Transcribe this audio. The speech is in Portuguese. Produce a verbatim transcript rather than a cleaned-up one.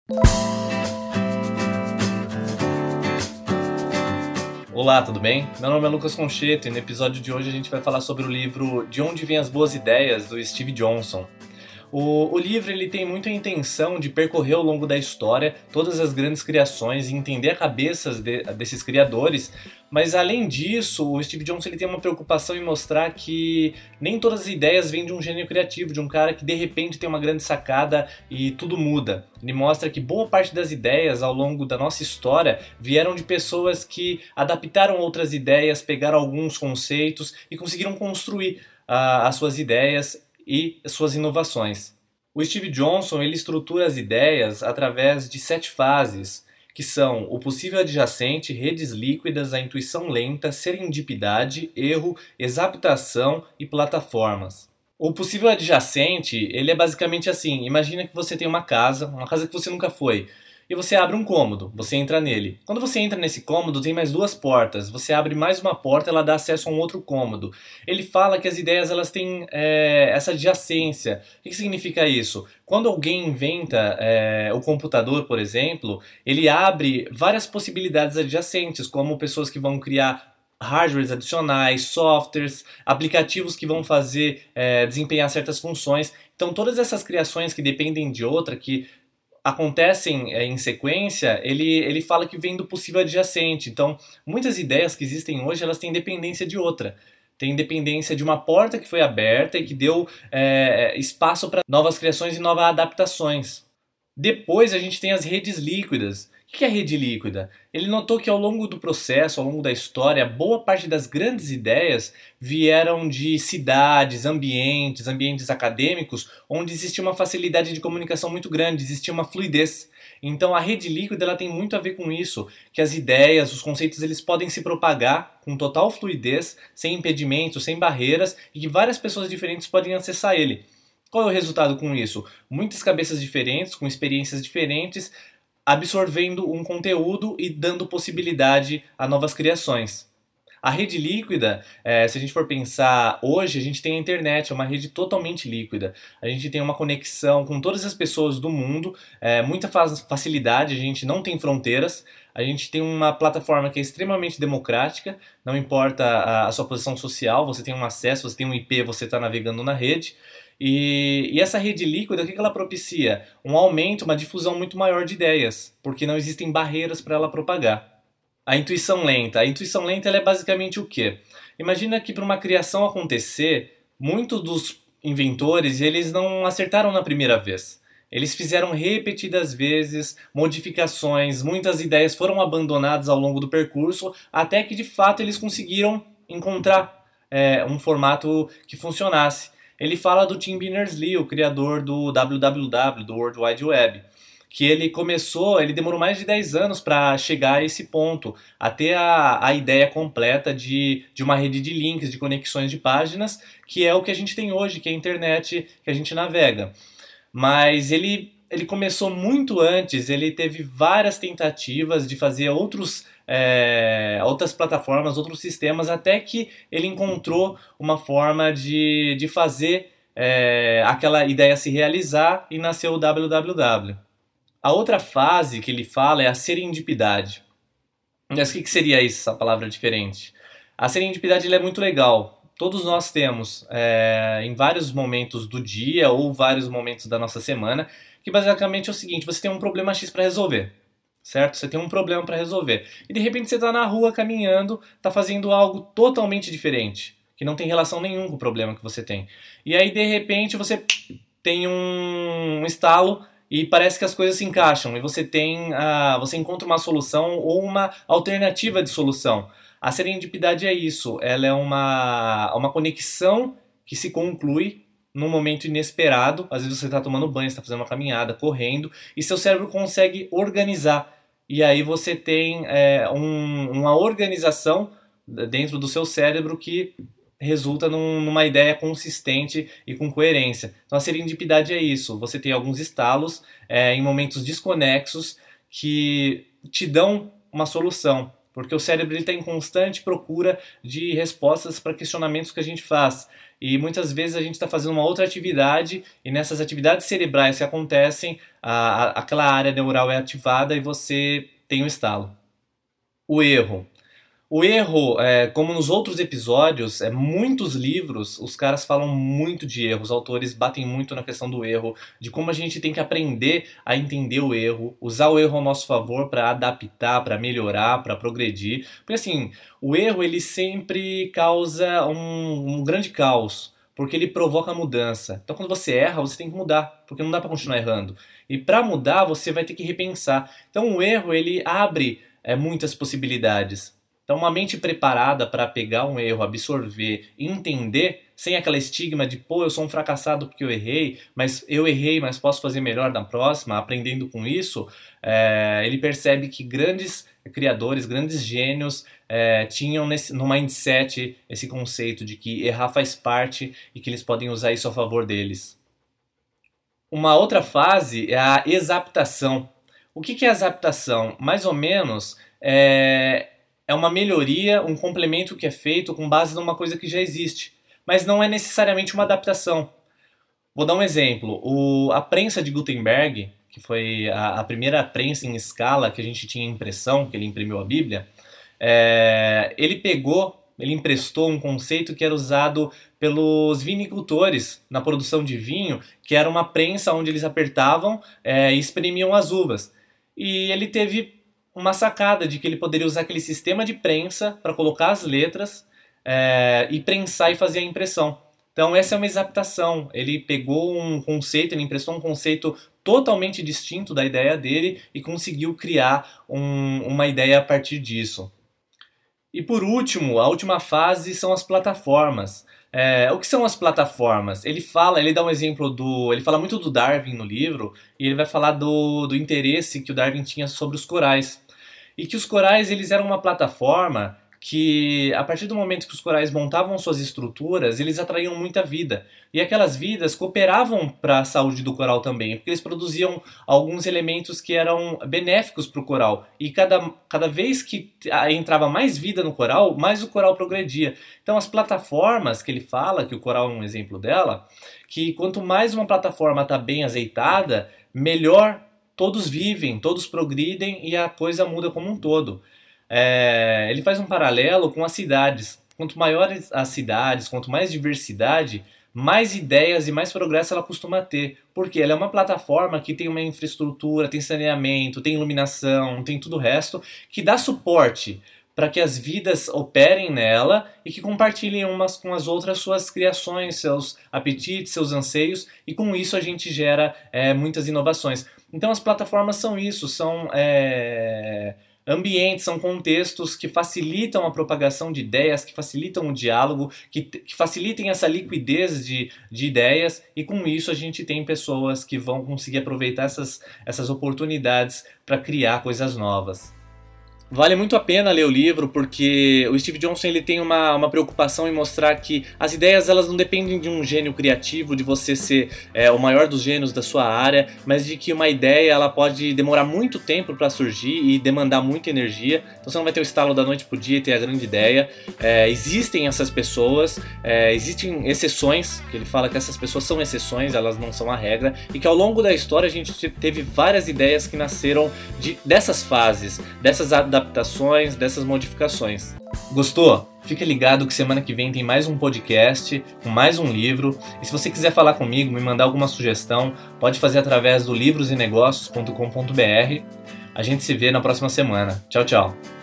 Olá, tudo bem? Meu nome é Lucas Concheto e no episódio de hoje a gente vai falar sobre o livro De Onde Vêm as Boas Ideias, do Steve Johnson. O, o livro ele tem muita intenção de percorrer ao longo da história todas as grandes criações e entender a cabeças de, desses criadores, mas além disso, o Steve Johnson ele tem uma preocupação em mostrar que nem todas as ideias vêm de um gênio criativo, de um cara que de repente tem uma grande sacada e tudo muda. Ele mostra que boa parte das ideias ao longo da nossa história vieram de pessoas que adaptaram outras ideias, pegaram alguns conceitos e conseguiram construir uh, as suas ideias e suas inovações. O Steve Johnson ele estrutura as ideias através de sete fases, que são o possível adjacente, redes líquidas, a intuição lenta, serendipidade, erro, exaptação e plataformas. O possível adjacente ele é basicamente assim: imagina que você tem uma casa, uma casa que você nunca foi, e você abre um cômodo, você entra nele. Quando você entra nesse cômodo, tem mais duas portas. Você abre mais uma porta, ela dá acesso a um outro cômodo. Ele fala que as ideias elas têm é, essa adjacência. O que significa isso? Quando alguém inventa é, o computador, por exemplo, ele abre várias possibilidades adjacentes, como pessoas que vão criar hardwares adicionais, softwares, aplicativos que vão fazer é, desempenhar certas funções. Então todas essas criações que dependem de outra, que acontecem é, em sequência, ele, ele fala que vem do possível adjacente. Então, muitas ideias que existem hoje, elas têm dependência de outra. Tem dependência de uma porta que foi aberta e que deu é, espaço para novas criações e novas adaptações. Depois a gente tem as redes líquidas. O que é rede líquida? Ele notou que ao longo do processo, ao longo da história, boa parte das grandes ideias vieram de cidades, ambientes, ambientes acadêmicos, onde existia uma facilidade de comunicação muito grande, existia uma fluidez. Então a rede líquida ela tem muito a ver com isso, que as ideias, os conceitos, eles podem se propagar com total fluidez, sem impedimentos, sem barreiras, e que várias pessoas diferentes podem acessar ele. Qual é o resultado com isso? Muitas cabeças diferentes, com experiências diferentes, absorvendo um conteúdo e dando possibilidade a novas criações. A rede líquida, é, se a gente for pensar hoje, a gente tem a internet, é uma rede totalmente líquida. A gente tem uma conexão com todas as pessoas do mundo, é, muita facilidade, a gente não tem fronteiras, a gente tem uma plataforma que é extremamente democrática, não importa a, a sua posição social, você tem um acesso, você tem um I P, você está navegando na rede. E, e essa rede líquida, o que ela propicia? Um aumento, uma difusão muito maior de ideias, porque não existem barreiras para ela propagar. A intuição lenta. A intuição lenta ela é basicamente o quê? Imagina que para uma criação acontecer, muitos dos inventores eles não acertaram na primeira vez. Eles fizeram repetidas vezes modificações, muitas ideias foram abandonadas ao longo do percurso, até que de fato eles conseguiram encontrar é, um formato que funcionasse. Ele fala do Tim Berners-Lee, o criador do W W W, do World Wide Web, que ele começou, ele demorou mais de dez anos para chegar a esse ponto, a ter a, a ideia completa de, de uma rede de links, de conexões de páginas, que é o que a gente tem hoje, que é a internet que a gente navega. Mas ele, ele começou muito antes, ele teve várias tentativas de fazer outros É, outras plataformas, outros sistemas, até que ele encontrou uma forma de, de fazer é, aquela ideia se realizar e nasceu o W W W. A outra fase que ele fala é a serendipidade. Mas o que, que seria isso, essa palavra diferente? A serendipidade ela é muito legal. Todos nós temos, é, em vários momentos do dia ou vários momentos da nossa semana, que basicamente é o seguinte: você tem um problema X para resolver. Certo? Você tem um problema para resolver. E de repente você está na rua caminhando, está fazendo algo totalmente diferente, que não tem relação nenhuma com o problema que você tem. E aí de repente você tem um estalo e parece que as coisas se encaixam e você tem a, você encontra uma solução ou uma alternativa de solução. A serendipidade é isso, ela é uma, uma conexão que se conclui num momento inesperado. Às vezes você está tomando banho, está fazendo uma caminhada, correndo, e seu cérebro consegue organizar. E aí você tem é, um, uma organização dentro do seu cérebro que resulta num, numa ideia consistente e com coerência. Então a serendipidade é isso. Você tem alguns estalos é, em momentos desconexos que te dão uma solução. Porque o cérebro está em constante procura de respostas para questionamentos que a gente faz. e muitas vezes a gente está fazendo uma outra atividade e nessas atividades cerebrais que acontecem, a, a, aquela área neural é ativada e você tem um estalo. O erro. O erro, é, como nos outros episódios, é, muitos livros, os caras falam muito de erro, os autores batem muito na questão do erro, de como a gente tem que aprender a entender o erro, usar o erro ao nosso favor para adaptar, para melhorar, para progredir. Porque assim, o erro ele sempre causa um, um grande caos, porque ele provoca mudança. Então quando você erra, você tem que mudar, porque não dá para continuar errando. E para mudar, você vai ter que repensar. Então o erro ele abre é, muitas possibilidades. Então, uma mente preparada para pegar um erro, absorver e entender, sem aquela estigma de, pô, eu sou um fracassado porque eu errei, mas eu errei, mas posso fazer melhor na próxima, aprendendo com isso, é, ele percebe que grandes criadores, grandes gênios é, tinham nesse, no mindset esse conceito de que errar faz parte e que eles podem usar isso a favor deles. Uma outra fase é a exaptação. O que é a exaptação? Mais ou menos, é... é uma melhoria, um complemento que é feito com base numa coisa que já existe, mas não é necessariamente uma adaptação. Vou dar um exemplo. O, a prensa de Gutenberg, que foi a, a primeira prensa em escala que a gente tinha impressão, que ele imprimiu a Bíblia, é, ele pegou, ele emprestou um conceito que era usado pelos vinicultores na produção de vinho, que era uma prensa onde eles apertavam é, e espremiam as uvas. E ele teve uma sacada de que ele poderia usar aquele sistema de prensa para colocar as letras é, e prensar e fazer a impressão. Então essa é uma exaptação. Ele pegou um conceito, ele emprestou um conceito totalmente distinto da ideia dele e conseguiu criar um, uma ideia a partir disso. E por último, a última fase são as plataformas. É, o que são as plataformas? Ele fala, ele dá um exemplo do, ele fala muito do Darwin no livro e ele vai falar do, do interesse que o Darwin tinha sobre os corais e que os corais eles eram uma plataforma que a partir do momento que os corais montavam suas estruturas eles atraíam muita vida e aquelas vidas cooperavam para a saúde do coral também porque eles produziam alguns elementos que eram benéficos para o coral e cada, cada vez que entrava mais vida no coral, mais o coral progredia. Então as plataformas que ele fala, que o coral é um exemplo dela, que quanto mais uma plataforma está bem azeitada, melhor todos vivem, todos progridem e a coisa muda como um todo. É, ele faz um paralelo com as cidades. Quanto maiores as cidades, quanto mais diversidade, mais ideias e mais progresso ela costuma ter. Porque ela é uma plataforma que tem uma infraestrutura, tem saneamento, tem iluminação, tem tudo o resto, que dá suporte para que as vidas operem nela e que compartilhem umas com as outras suas criações, seus apetites, seus anseios, e com isso a gente gera é, muitas inovações. Então as plataformas são isso, são é, ambientes, são contextos que facilitam a propagação de ideias, que facilitam o diálogo, que, que facilitem essa liquidez de, de ideias, e com isso a gente tem pessoas que vão conseguir aproveitar essas, essas oportunidades para criar coisas novas. Vale muito a pena ler o livro porque o Steve Johnson ele tem uma, uma preocupação em mostrar que as ideias elas não dependem de um gênio criativo, de você ser é, o maior dos gênios da sua área, mas de que uma ideia ela pode demorar muito tempo para surgir e demandar muita energia. Então você não vai ter o estalo da noite pro dia e ter a grande ideia. É, existem essas pessoas, é, existem exceções, que ele fala que essas pessoas são exceções, elas não são a regra, e que ao longo da história a gente teve várias ideias que nasceram de, dessas fases, dessas adaptações, adaptações, dessas modificações. Gostou? Fica ligado que semana que vem tem mais um podcast, com mais um livro. E se você quiser falar comigo, me mandar alguma sugestão, pode fazer através do livros e negócios ponto com ponto b r. A gente se vê na próxima semana. Tchau, tchau!